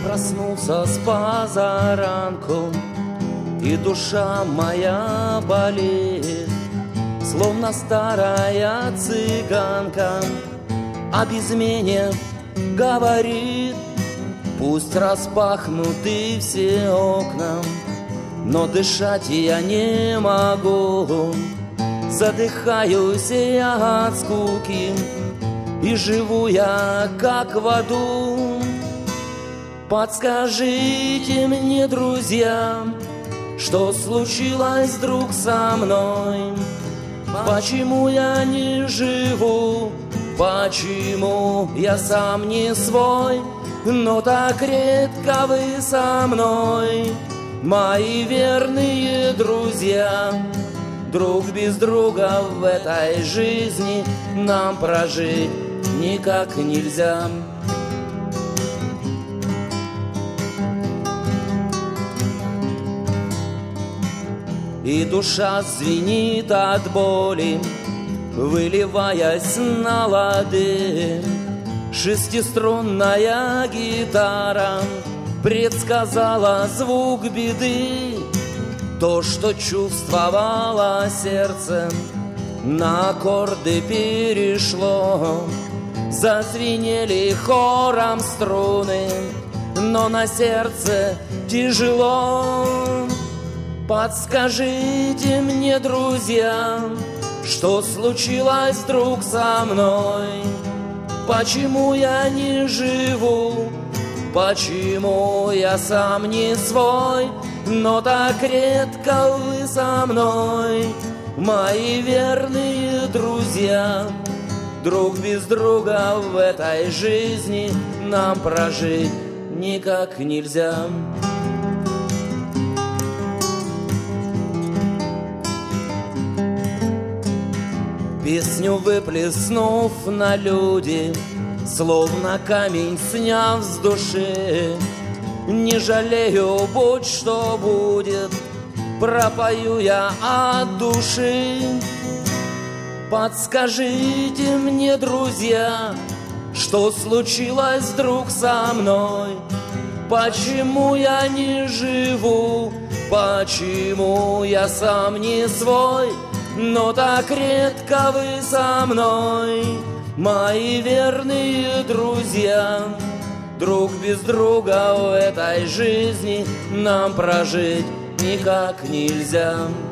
проснулся с позаранку, и душа моя болеет, словно старая цыганка. Об измене говорит, пусть распахнуты все окна, но дышать я не могу. Задыхаюсь я от скуки, и живу я как в аду. Подскажите мне, друзья, что случилось вдруг со мной? Почему я не живу? Почему я сам не свой? Но так редко вы со мной, мои верные друзья. Друг без друга в этой жизни нам прожить никак нельзя. И душа звенит от боли, выливаясь на лады. Шестиструнная гитара предсказала звук беды. То, что чувствовало сердце, на аккорды перешло. Зазвенели хором струны, но на сердце тяжело. Подскажите мне, друзья, что случилось вдруг со мной? Почему я не живу? Почему я сам не свой? Но так редко вы со мной, мои верные друзья. Друг без друга в этой жизни нам прожить никак нельзя. Песню выплеснув на люди, словно камень сняв с души, не жалею, будь что будет, пропою я от души. Подскажите мне, друзья, что случилось вдруг со мной? Почему я не живу? Почему я сам не свой? Но так редко вы со мной, мои верные друзья. Друг без друга в этой жизни нам прожить никак нельзя.